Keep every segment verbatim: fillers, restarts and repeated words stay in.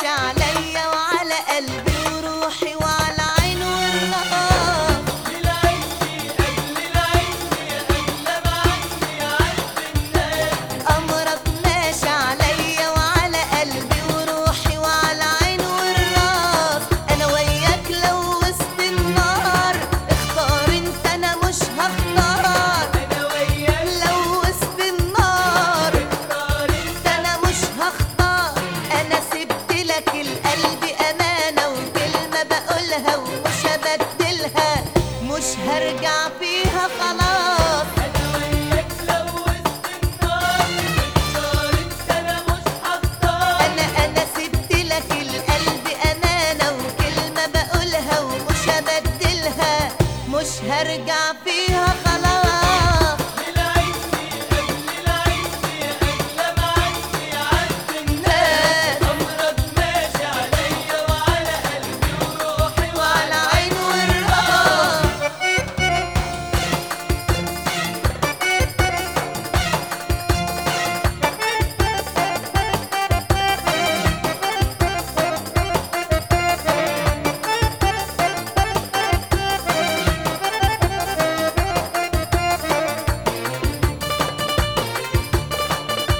ماشي عليا وعلى قلبي وروحي وعلى عين والنهار. أمرك ماشي عليا وعلى قلبي وروحي وعلى عين والراس. أنا وياك لو وسط النار اختار انت، أنا مش هختار. لو وسط النار اختار انت، أنا مش هختار. أنا سبت لك القلب أمانة وكلمة بقولها ومش هبدلها، مش هرجع فيها خلاص. أنا أنا سبت لك القلب أمانة وكلمة بقولها ومش هبدلها، مش هرجع فيها خلاص. وعلى عين والراس.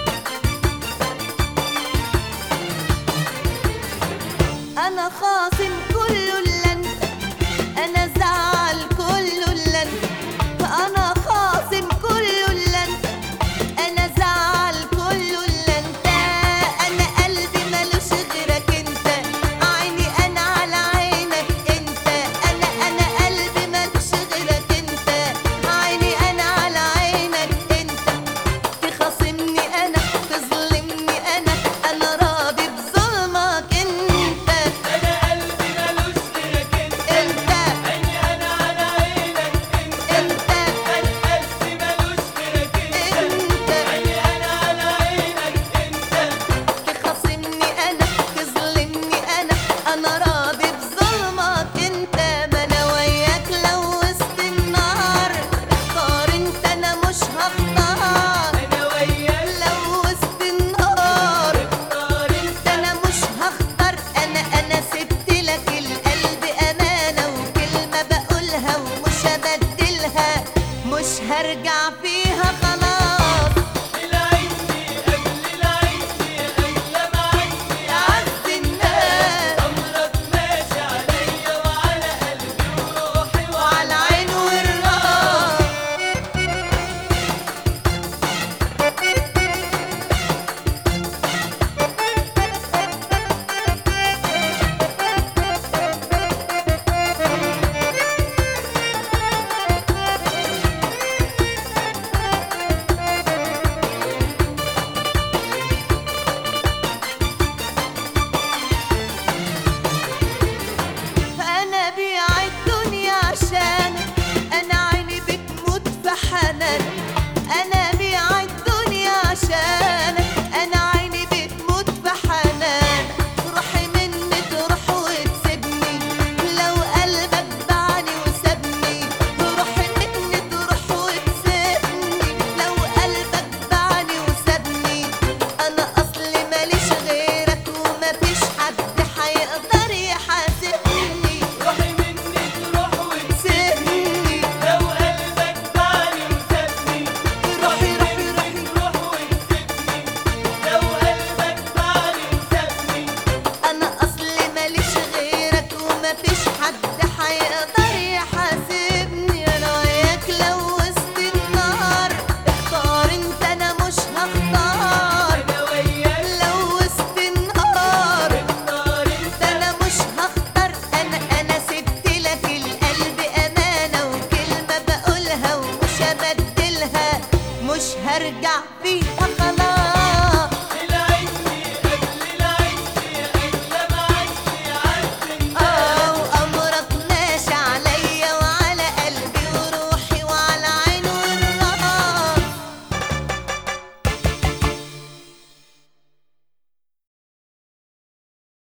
أنا خاصم